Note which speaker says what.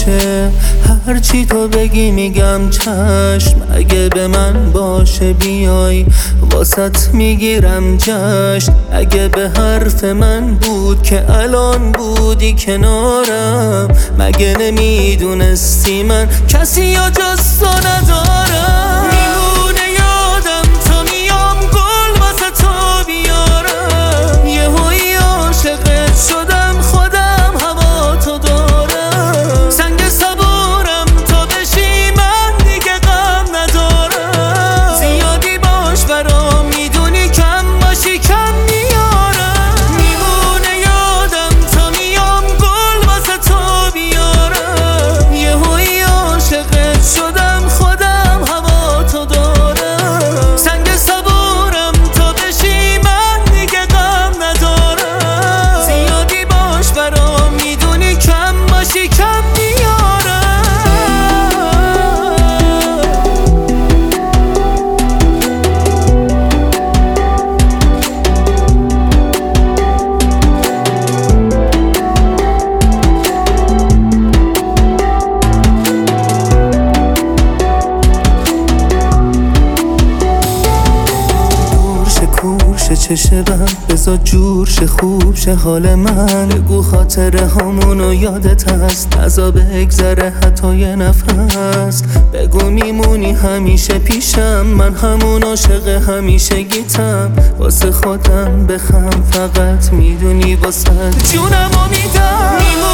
Speaker 1: باشه، هرچی تو بگی میگم چشم. اگه به من باشه بیای واسط میگیرم جشن. اگه به حرف من بود که الان بودی کنارم، مگه نمیدونستی من کسی یا جز تو ندارم. میمونه یادم تا میام گل واسه تو بیارم، یهویی عاشقت شدم خودم هوا تو دارم. سنگ صبورم تا بشی من دیگه غم ندارم. زیادی باش برام میدونی کم باشی کم میارم. میمونه یادم تا میام گل واسه تو بیارم، یهویی عاشقت شدم خودم هوا تو دارم. سنگ صبورم تا بشی من دیگه غم ندارم. زیادی باش برام میدونی کم باشی کم میارم. کورش چشه بم بزا جور شه خوب شه حال من. بگو خاطره همونو یادت هست، نزا بگذره حتی یه نفس. بگو میمونی همیشه پیشم، من همون عاشق همیشه گیتم. واسه خودم بخم فقط میدونی واسه جونمو میدم.